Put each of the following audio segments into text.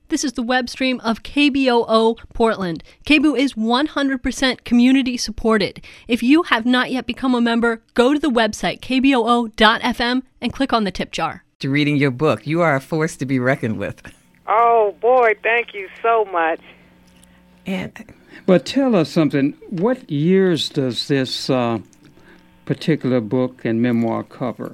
This is the web stream of KBOO Portland. KBOO is 100% community supported. If you have not yet become a member, go to the website kboo.fm and click on the tip jar. Reading your book, you are a force to be reckoned with. Oh, boy, thank you so much. But tell us something. What years does this particular book and memoir cover?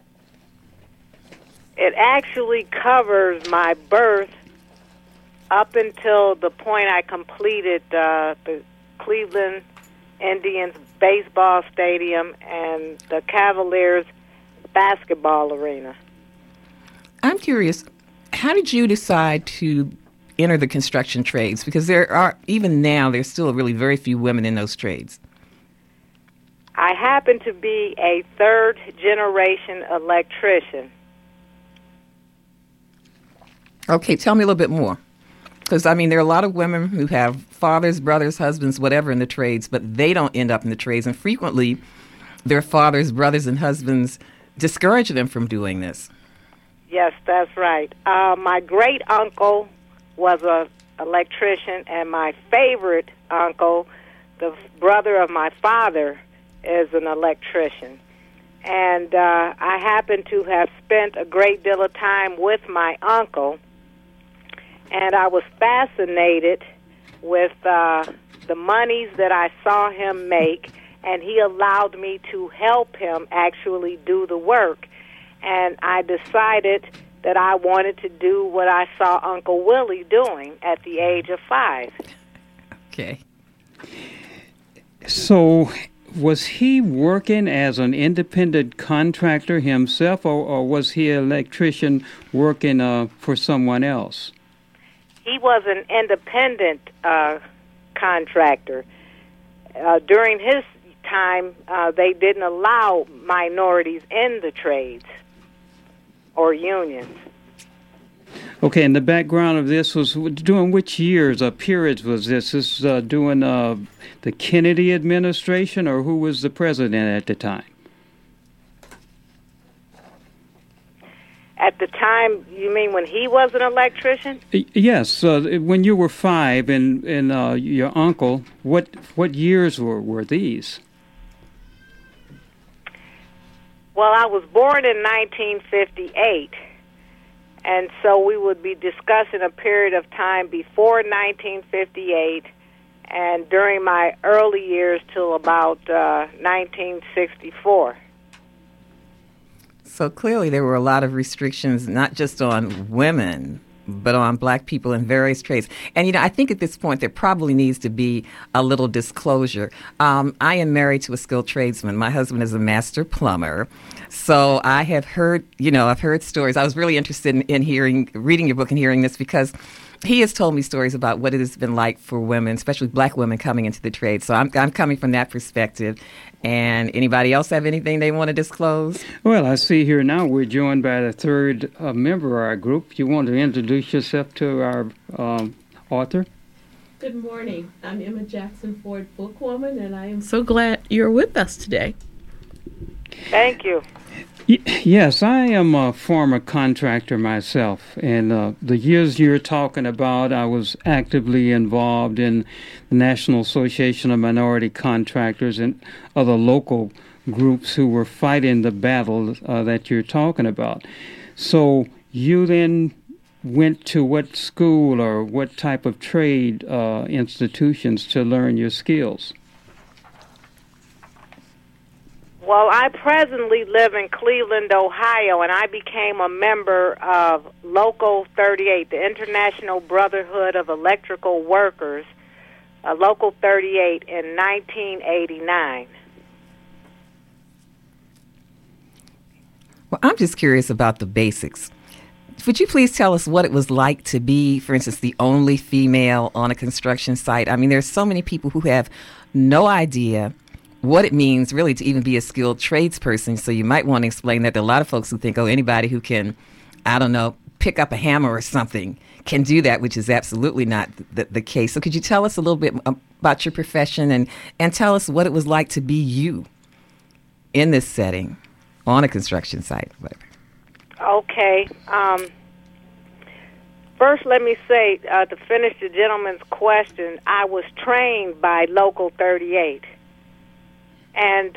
It actually covers my birth up until the point I completed the Cleveland Indians baseball stadium and the Cavaliers basketball arena. I'm curious, how did you decide to enter the construction trades? Because there are, even now, there's still really very few women in those trades. I happen to be a third-generation electrician. Okay, tell me a little bit more. Because, I mean, there are a lot of women who have fathers, brothers, husbands, whatever in the trades, but they don't end up in the trades. And frequently, their fathers, brothers, and husbands discourage them from doing this. Yes, that's right. My great-uncle was an electrician, and my favorite uncle, the brother of my father, is an electrician. And I happen to have spent a great deal of time with my uncle, and I was fascinated with the monies that I saw him make, and he allowed me to help him actually do the work. And I decided that I wanted to do what I saw Uncle Willie doing at the age of 5. Okay. So was he working as an independent contractor himself, or was he an electrician working for someone else? He was an independent contractor. During his time, they didn't allow minorities in the trades or unions. Okay, and the background of this was during which years, periods was this? This during the Kennedy administration, or who was the president at the time? At the time, you mean when he was an electrician? Yes, when you were 5 and your uncle, what years were these? Well, I was born in 1958, and so we would be discussing a period of time before 1958 and during my early years till about 1964. So clearly there were a lot of restrictions, not just on women, but on black people in various trades. And, you know, I think at this point there probably needs to be a little disclosure. I am married to a skilled tradesman. My husband is a master plumber. So I have heard, I've heard stories. I was really interested in reading your book and hearing this because he has told me stories about what it has been like for women, especially black women, coming into the trade. So I'm coming from that perspective. And anybody else have anything they want to disclose? Well, I see here now we're joined by the third member of our group. You want to introduce yourself to our author? Good morning. I'm Emma Jackson Ford, bookwoman, and I am so glad you're with us today. Thank you. Yes, I am a former contractor myself, and the years you're talking about, I was actively involved in the National Association of Minority Contractors and other local groups who were fighting the battle that you're talking about. So you then went to what school or what type of trade institutions to learn your skills? Well, I presently live in Cleveland, Ohio, and I became a member of Local 38, the International Brotherhood of Electrical Workers, Local 38, in 1989. Well, I'm just curious about the basics. Would you please tell us what it was like to be, for instance, the only female on a construction site? I mean, there's so many people who have no idea what it means really to even be a skilled tradesperson. So you might want to explain that. There are a lot of folks who think, anybody who can, pick up a hammer or something can do that, which is absolutely not the case. So could you tell us a little bit about your profession and tell us what it was like to be you in this setting on a construction site? Whatever. Okay. First, let me say, to finish the gentleman's question, I was trained by Local 38. And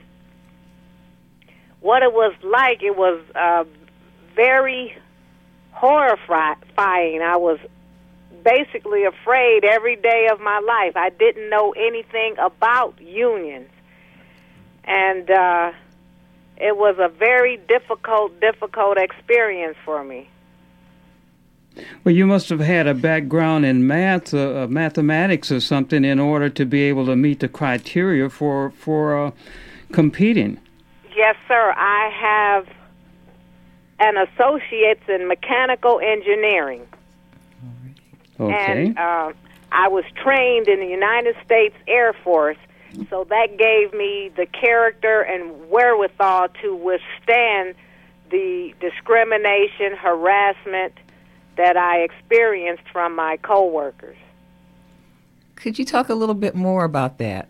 what it was like, it was very horrifying. I was basically afraid every day of my life. I didn't know anything about unions. And it was a very difficult experience for me. Well, you must have had a background in mathematics or something in order to be able to meet the criteria for competing. Yes, sir. I have an associate's in mechanical engineering. Okay. And I was trained in the United States Air Force, so that gave me the character and wherewithal to withstand the discrimination, harassment that I experienced from my coworkers. Could you talk a little bit more about that?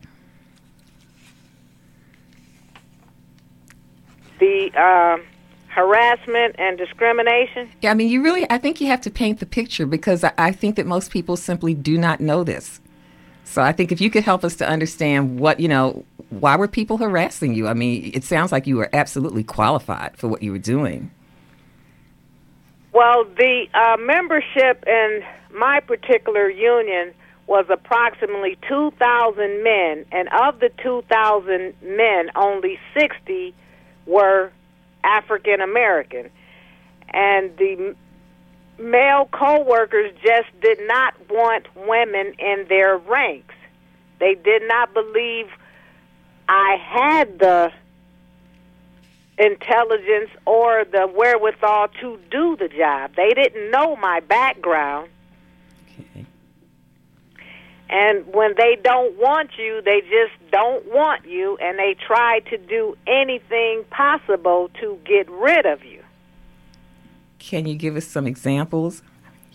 The harassment and discrimination? Yeah, I mean, I think you have to paint the picture, because I think that most people simply do not know this. So I think if you could help us to understand why were people harassing you? I mean, it sounds like you were absolutely qualified for what you were doing. Well, the membership in my particular union was approximately 2,000 men, and of the 2,000 men, only 60 were African American. And the male co-workers just did not want women in their ranks. They did not believe I had the intelligence or the wherewithal to do the job. They didn't know my background. Okay. And when they don't want you, they just don't want you, and they try to do anything possible to get rid of you. Can you give us some examples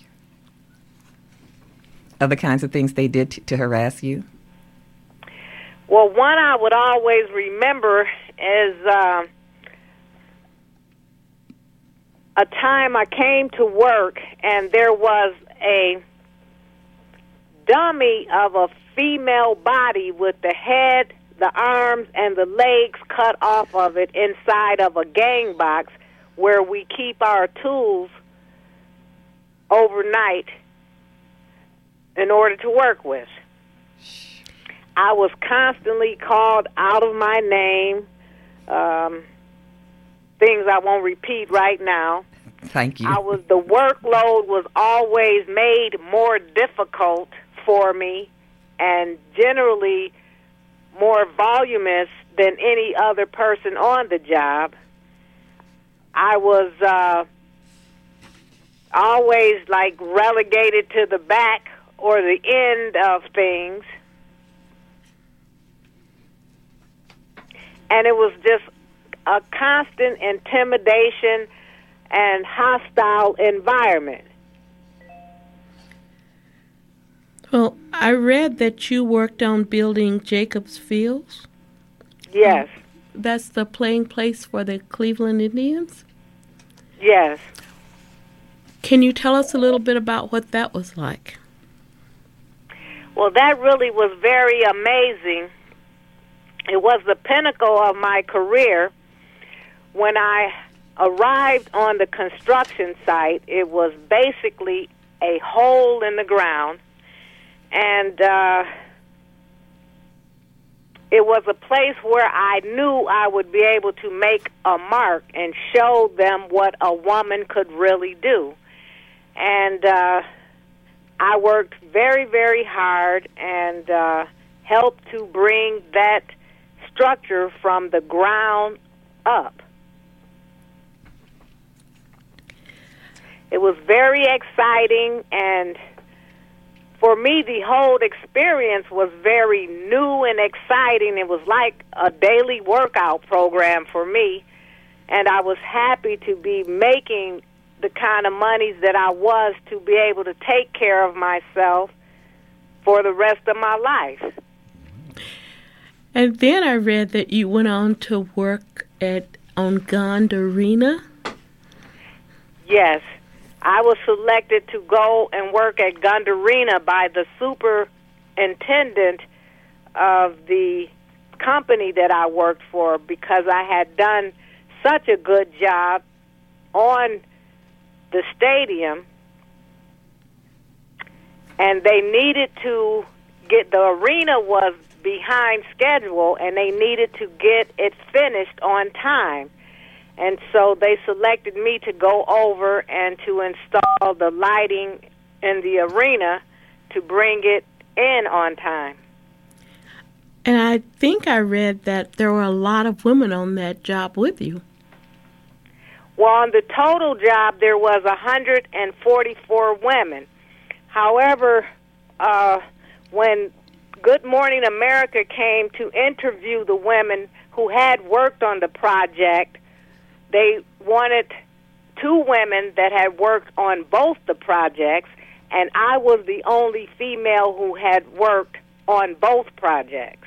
of the kinds of things they did to harass you? Well, one I would always remember is a time I came to work, and there was a dummy of a female body with the head, the arms, and the legs cut off of it inside of a gang box where we keep our tools overnight in order to work with. I was constantly called out of my name, things I won't repeat right now. Thank you. The workload was always made more difficult for me, and generally more voluminous than any other person on the job. I was always relegated to the back or the end of things. And it was just a constant intimidation and hostile environment. Well, I read that you worked on building Jacobs Fields. Yes. That's the playing place for the Cleveland Indians? Yes. Can you tell us a little bit about what that was like? Well, that really was very amazing. It was the pinnacle of my career. When I arrived on the construction site, it was basically a hole in the ground, and it was a place where I knew I would be able to make a mark and show them what a woman could really do. And I worked very, very hard and helped to bring that structure from the ground up. It was very exciting, and for me, the whole experience was very new and exciting. It was like a daily workout program for me, and I was happy to be making the kind of monies that I was to be able to take care of myself for the rest of my life. And then I read that you went on to work on Gond Arena. Yes. I was selected to go and work at Gund-Arena by the superintendent of the company that I worked for because I had done such a good job on the stadium, and they needed to get, the arena was behind schedule, and they needed to get it finished on time. And so they selected me to go over and to install the lighting in the arena to bring it in on time. And I think I read that there were a lot of women on that job with you. Well, on the total job, there was 144 women. However, when Good Morning America came to interview the women who had worked on the project, they wanted 2 women that had worked on both the projects, and I was the only female who had worked on both projects.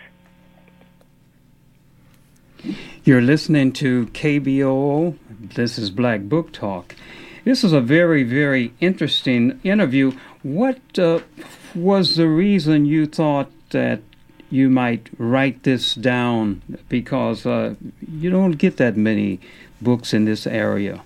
You're listening to KBOO. This is Black Book Talk. This is a very, very interesting interview. What was the reason you thought that you might write this down? Because you don't get that many books in this area.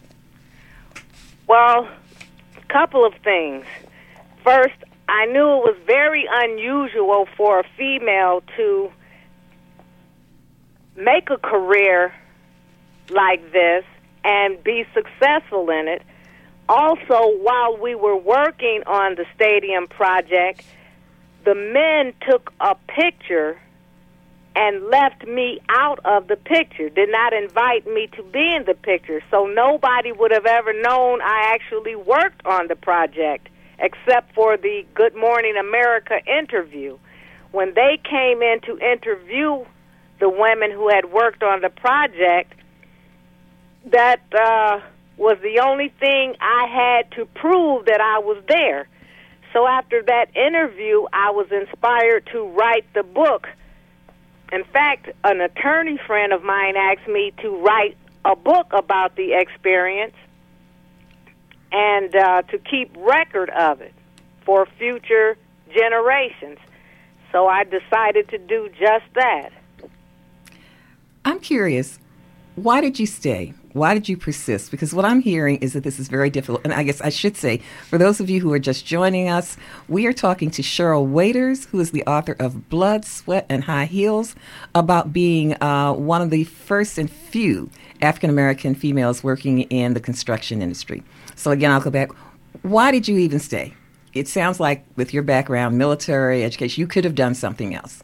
Well, a couple of things. First, I knew it was very unusual for a female to make a career like this and be successful in it. Also, while we were working on the stadium project, the men took a picture and left me out of the picture, did not invite me to be in the picture. So nobody would have ever known I actually worked on the project except for the Good Morning America interview. When they came in to interview the women who had worked on the project, that was the only thing I had to prove that I was there. So after that interview, I was inspired to write the book. In fact, an attorney friend of mine asked me to write a book about the experience and to keep record of it for future generations. So I decided to do just that. I'm curious, why did you stay? Why did you persist? Because what I'm hearing is that this is very difficult. And I guess I should say, for those of you who are just joining us, we are talking to Cheryl Waiters, who is the author of Blood, Sweat, and High Heels, about being one of the first and few African-American females working in the construction industry. So again, I'll go back. Why did you even stay? It sounds like with your background, military, education, you could have done something else.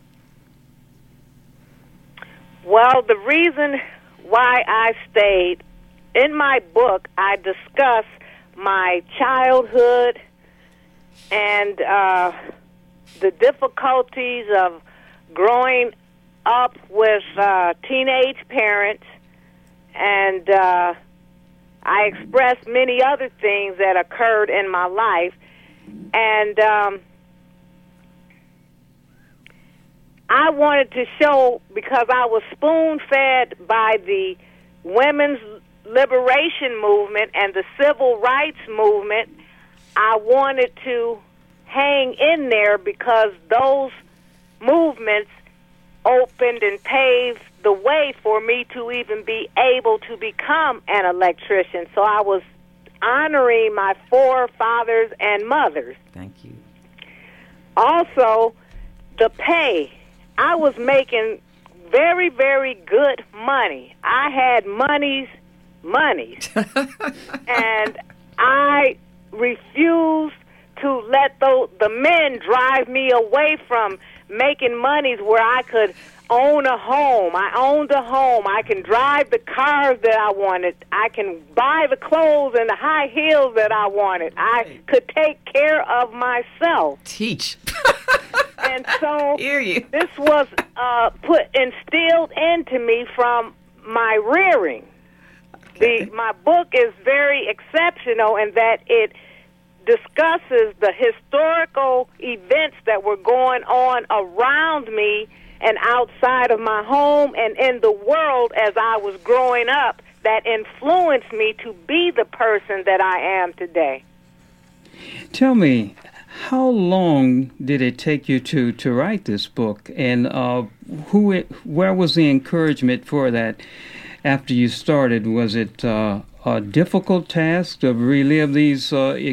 Well, the reason why I stayed, in my book, I discuss my childhood and the difficulties of growing up with teenage parents, and I express many other things that occurred in my life. And I wanted to show, because I was spoon-fed by the women's liberation movement and the civil rights movement, I wanted to hang in there because those movements opened and paved the way for me to even be able to become an electrician. So I was honoring my forefathers and mothers. Thank you. Also, the pay. I was making very, very good money. I had monies, and I refused to let the men drive me away from making monies where I could own a home. I owned a home. I can drive the cars that I wanted. I can buy the clothes and the high heels that I wanted. I could take care of myself. Teach. And so Hear you. this was instilled into me from my rearing. Okay. My book is very exceptional in that it discusses the historical events that were going on around me and outside of my home and in the world as I was growing up that influenced me to be the person that I am today. Tell me, how long did it take you to write this book, and where was the encouragement for that after you started? Was it a difficult task to relive these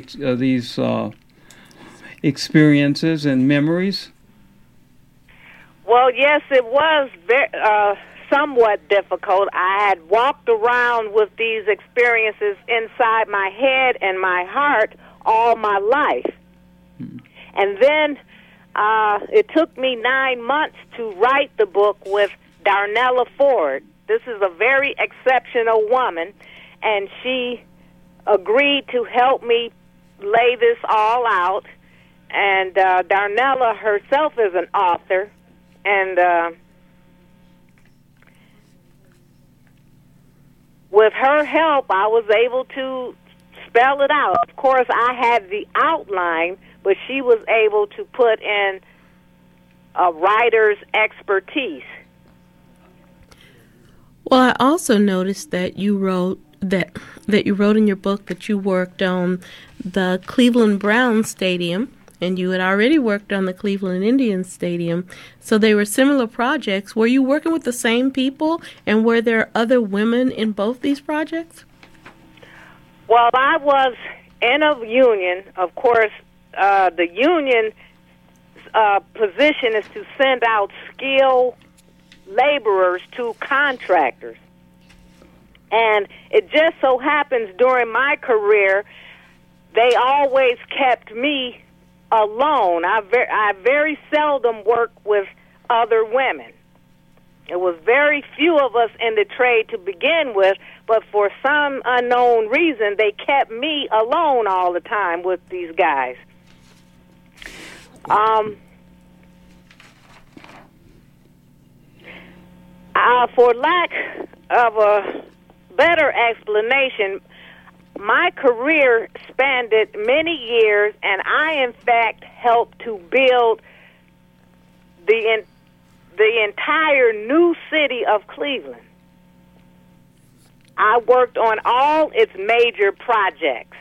experiences and memories? Well, yes, it was somewhat difficult. I had walked around with these experiences inside my head and my heart all my life. And then it took me 9 months to write the book with Darnella Ford. This is a very exceptional woman, and she agreed to help me lay this all out. And Darnella herself is an author, and with her help, I was able to spell it out. Of course, I had the outline, but she was able to put in a writer's expertise. Well, I also noticed that you wrote that you wrote in your book that you worked on the Cleveland Browns Stadium, and you had already worked on the Cleveland Indians Stadium. So they were similar projects. Were you working with the same people, and were there other women in both these projects? Well, I was in a union. Of course, the union position is to send out skilled laborers to contractors. And it just so happens during my career, they always kept me alone. I very seldom worked with other women. It was very few of us in the trade to begin with, but for some unknown reason, they kept me alone all the time with these guys. For lack of a better explanation, my career spanned many years, and I, in fact, helped to build the entire new city of Cleveland. I worked on all its major projects.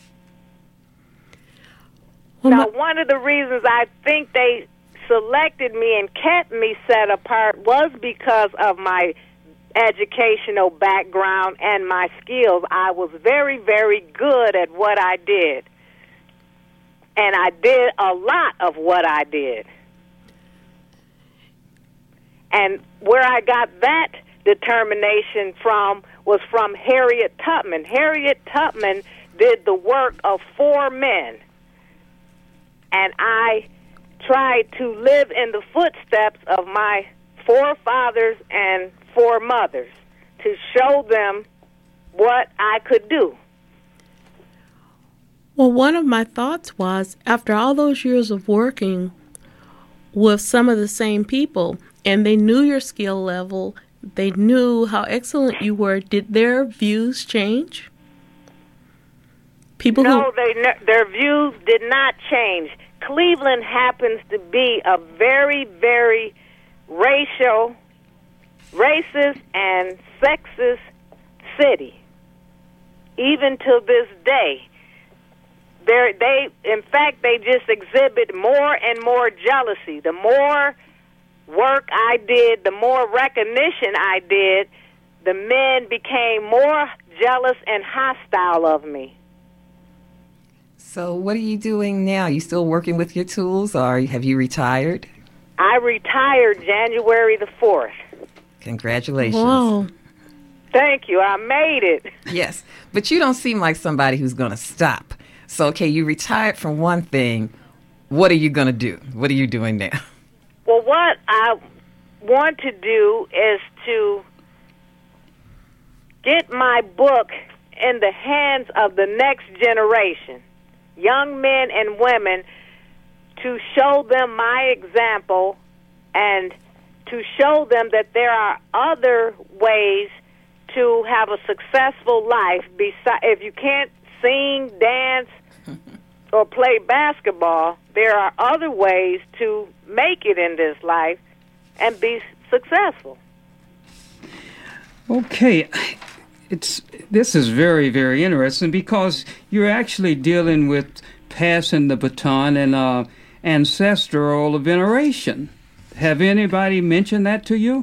Now, one of the reasons I think they selected me and kept me set apart was because of my educational background and my skills. I was very, very good at what I did. And I did a lot of what I did. And where I got that determination from was from Harriet Tubman. Harriet Tubman did the work of 4 men. And I tried to live in the footsteps of my 4 fathers and 4 mothers to show them what I could do. Well, one of my thoughts was, after all those years of working with some of the same people, and they knew your skill level, they knew how excellent you were, did their views change? Their views did not change. Cleveland happens to be a very, very racist and sexist city. Even to this day, in fact, they just exhibit more and more jealousy. The more work I did, the more recognition I did, the men became more jealous and hostile of me. So what are you doing now? You still working with your tools, or have you retired? I retired January the 4th. Congratulations. Whoa. Thank you. I made it. Yes, but you don't seem like somebody who's going to stop. So, okay, you retired from one thing. What are you going to do? What are you doing now? Well, what I want to do is to get my book in the hands of the next generation, young men and women, to show them my example and to show them that there are other ways to have a successful life. If you can't sing, dance, or play basketball, there are other ways to make it in this life and be successful. Okay. this is very, very interesting because you're actually dealing with passing the baton and ancestral veneration. Have anybody mentioned that to you?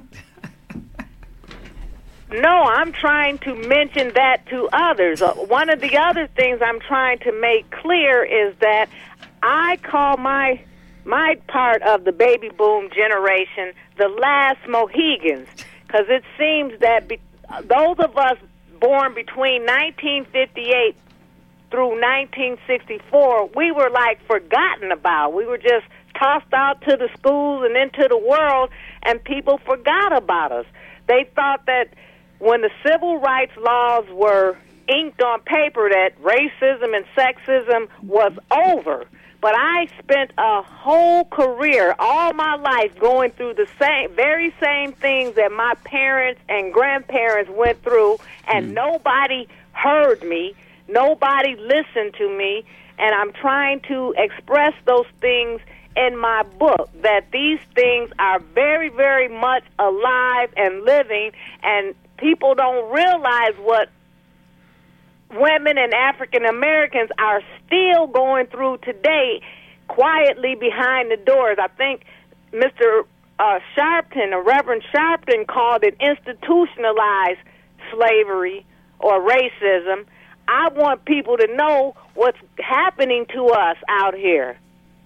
No, I'm trying to mention that to others. One of the other things I'm trying to make clear is that I call my part of the baby boom generation the last Mohegans, because it seems that those of us born between 1958 through 1964, we were like forgotten about. We were just tossed out to the schools and into the world, and people forgot about us. They thought that when the civil rights laws were inked on paper that racism and sexism was over. But I spent a whole career, all my life, going through the very same things that my parents and grandparents went through, and nobody heard me, nobody listened to me, and I'm trying to express those things in my book, that these things are very, very much alive and living, and people don't realize what women and African Americans are still going through today, quietly behind the doors. I think Mr. Sharpton, or Reverend Sharpton, called it institutionalized slavery or racism. I want people to know what's happening to us out here.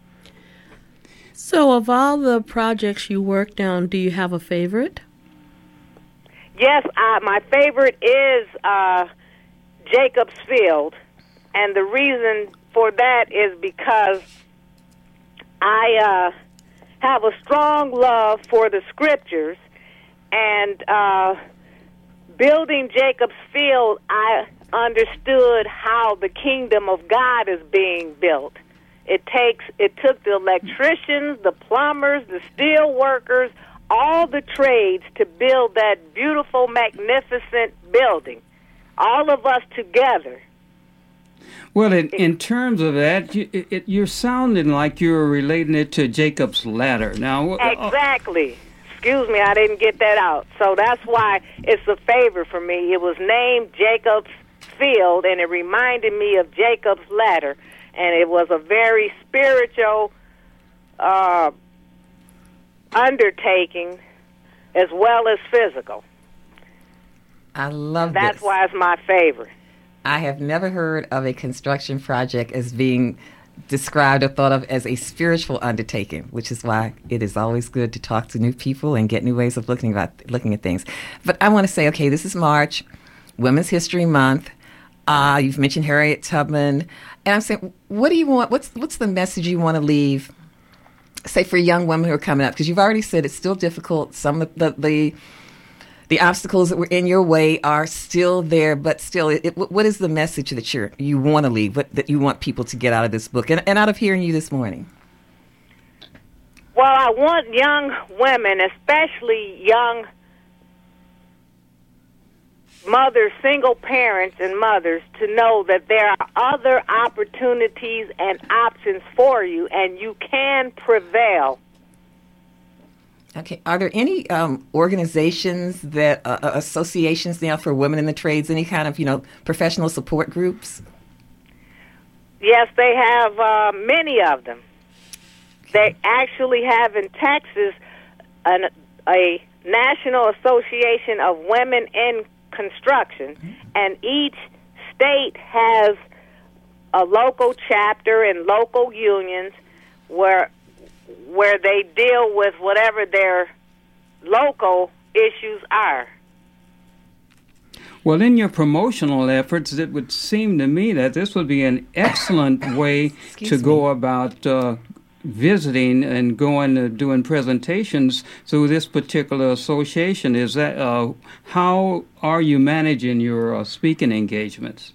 So, of all the projects you worked on, do you have a favorite? Yes, my favorite is Jacob's Field, and the reason for that is because I have a strong love for the scriptures, and building Jacob's Field, I understood how the kingdom of God is being built. It took the electricians, the plumbers, the steel workers, all the trades to build that beautiful, magnificent building. All of us together. Well, in terms of that, you're sounding like you're relating it to Jacob's Ladder. Now, exactly. Excuse me, I didn't get that out. So that's why it's a favorite for me. It was named Jacob's Field, and it reminded me of Jacob's Ladder. And it was a very spiritual undertaking as well as physical. I love That's this. why it's my favorite. I have never heard of a construction project as being described or thought of as a spiritual undertaking, which is why it is always good to talk to new people and get new ways of looking at things. But I want to say, okay, this is March, Women's History Month. You've mentioned Harriet Tubman, and I'm saying, what do you want? What's the message you want to leave, say, for young women who are coming up? Because you've already said it's still difficult. Some of the obstacles that were in your way are still there, but still, what is the message that you want to leave, that you want people to get out of this book and out of hearing you this morning? Well, I want young women, especially young mothers, single parents and mothers, to know that there are other opportunities and options for you, and you can prevail. Okay. Are there any organizations associations now for women in the trades, any kind of, professional support groups? Yes, they have many of them. They actually have in Texas a National Association of Women in Construction, and each state has a local chapter and local unions where they deal with whatever their local issues are. Well, in your promotional efforts, it would seem to me that this would be an excellent way to go about visiting and going doing presentations through this particular association. Is that how are you managing your speaking engagements?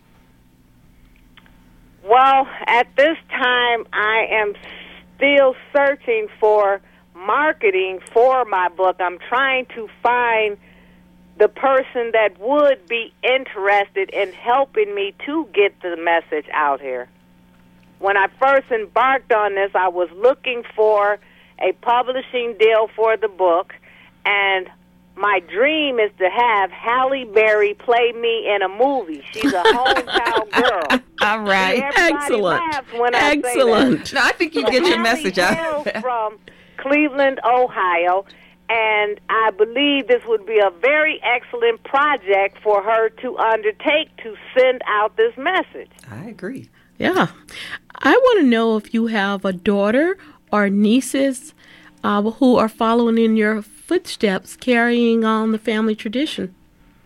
Well, at this time, I am still searching for marketing for my book. I'm trying to find the person that would be interested in helping me to get the message out here. When I first embarked on this, I was looking for a publishing deal for the book, and my dream is to have Halle Berry play me in a movie. She's a hometown girl. All right. Everybody laughs when I say that. No, I think you get your message out. Halle hails from Cleveland, Ohio, and I believe this would be a very excellent project for her to undertake to send out this message. I agree. Yeah. I want to know if you have a daughter or nieces who are following in your footsteps, carrying on the family tradition.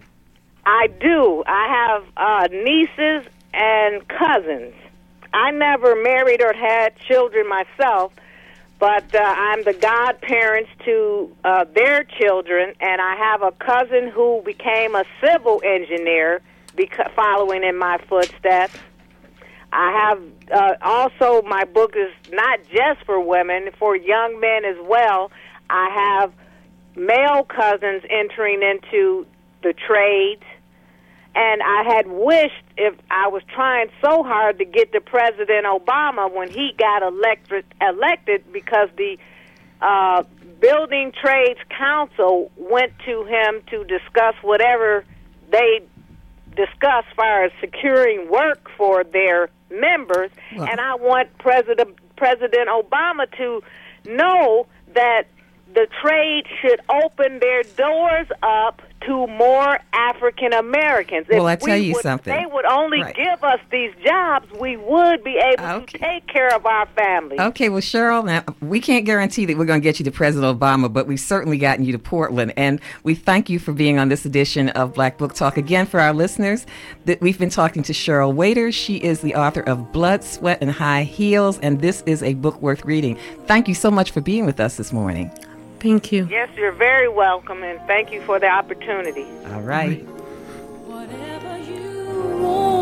I do. I have nieces and cousins. I never married or had children myself, but I'm the godparents to their children, and I have a cousin who became a civil engineer following in my footsteps. I have also, my book is not just for women, for young men as well. I have male cousins entering into the trades, and I had wished, if I was trying so hard to get to President Obama when he got elected, because the Building Trades Council went to him to discuss whatever they discuss as far as securing work for their members. Wow. And I want President Obama to know that the trade should open their doors up to more African Americans. Well, I tell you something. They would only give us these jobs, we would be able to take care of our families. Okay, well, Cheryl, now, we can't guarantee that we're going to get you to President Obama, but we've certainly gotten you to Portland. And we thank you for being on this edition of Black Book Talk. Again, for our listeners, that we've been talking to Cheryl Waiters. She is the author of Blood, Sweat, and High Heels, and this is a book worth reading. Thank you so much for being with us this morning. Thank you. Yes, you're very welcome, and thank you for the opportunity. All right. Whatever you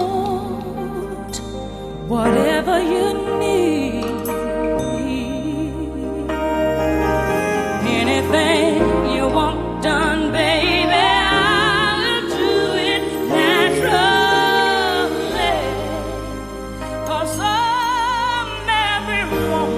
want, whatever you need, anything you want done, baby, I'll do it naturally. 'Cause I'm every woman.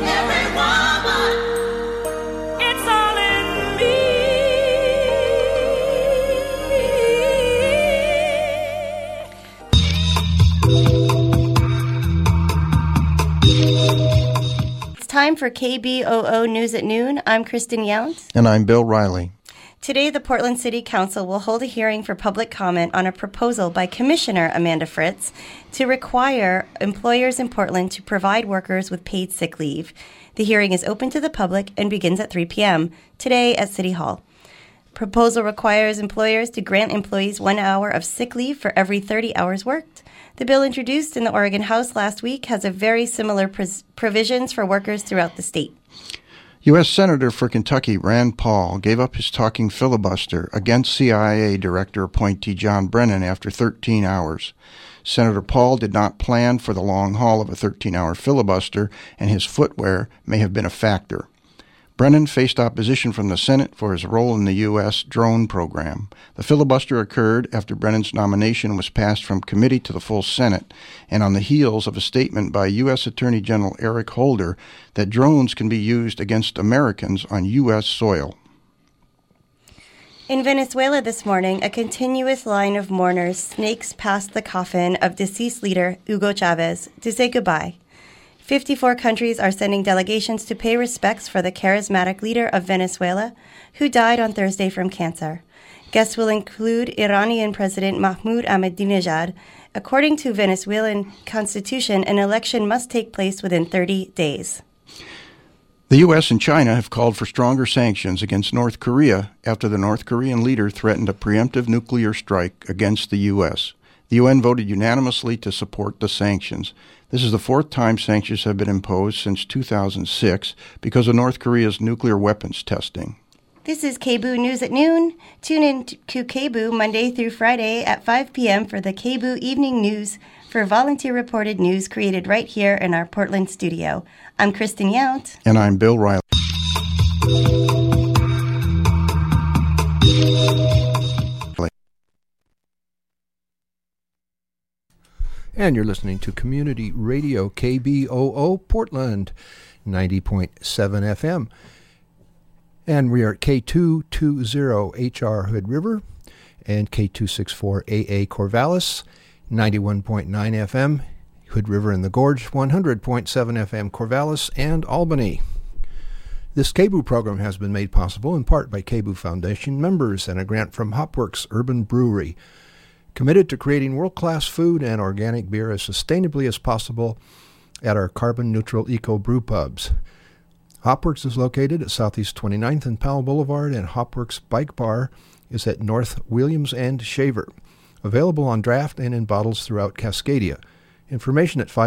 Time for KBOO News at Noon. I'm Kristen Yount. And I'm Bill Riley. Today, the Portland City Council will hold a hearing for public comment on a proposal by Commissioner Amanda Fritz to require employers in Portland to provide workers with paid sick leave. The hearing is open to the public and begins at 3 p.m. today at City Hall. Proposal requires employers to grant employees 1 hour of sick leave for every 30 hours worked. The bill introduced in the Oregon House last week has a very similar provisions for workers throughout the state. U.S. Senator for Kentucky Rand Paul gave up his talking filibuster against CIA Director appointee John Brennan after 13 hours. Senator Paul did not plan for the long haul of a 13-hour filibuster, and his footwear may have been a factor. Brennan faced opposition from the Senate for his role in the U.S. drone program. The filibuster occurred after Brennan's nomination was passed from committee to the full Senate, and on the heels of a statement by U.S. Attorney General Eric Holder that drones can be used against Americans on U.S. soil. In Venezuela this morning, a continuous line of mourners snakes past the coffin of deceased leader Hugo Chavez to say goodbye. 54 countries are sending delegations to pay respects for the charismatic leader of Venezuela, who died on Thursday from cancer. Guests will include Iranian President Mahmoud Ahmadinejad. According to Venezuelan constitution, an election must take place within 30 days. The U.S. and China have called for stronger sanctions against North Korea after the North Korean leader threatened a preemptive nuclear strike against the U.S. The UN voted unanimously to support the sanctions. This is the fourth time sanctions have been imposed since 2006 because of North Korea's nuclear weapons testing. This is KBOO News at Noon. Tune in to KBOO Monday through Friday at 5 p.m. for the KBOO Evening News for volunteer-reported news created right here in our Portland studio. I'm Kristen Yount. And I'm Bill Riley. And you're listening to Community Radio KBOO Portland, 90.7 FM. And we are at K220HR Hood River and K264AA Corvallis, 91.9 FM, Hood River in the Gorge, 100.7 FM Corvallis and Albany. This KBOO program has been made possible in part by KBOO Foundation members and a grant from Hopworks Urban Brewery, committed to creating world-class food and organic beer as sustainably as possible at our carbon-neutral eco-brew pubs. Hopworks is located at Southeast 29th and Powell Boulevard, and Hopworks Bike Bar is at North Williams and Shaver. Available on draft and in bottles throughout Cascadia. Information at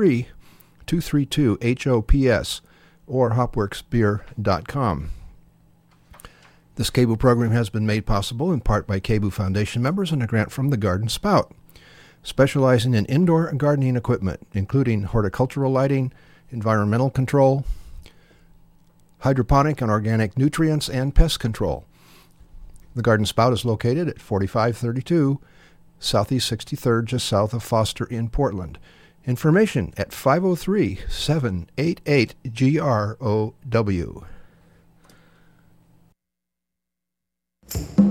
503-232-HOPS or hopworksbeer.com. This KBOO program has been made possible in part by KBOO Foundation members and a grant from the Garden Spout, specializing in indoor gardening equipment, including horticultural lighting, environmental control, hydroponic and organic nutrients, and pest control. The Garden Spout is located at 4532 Southeast 63rd, just south of Foster in Portland. Information at 503-788-GROW.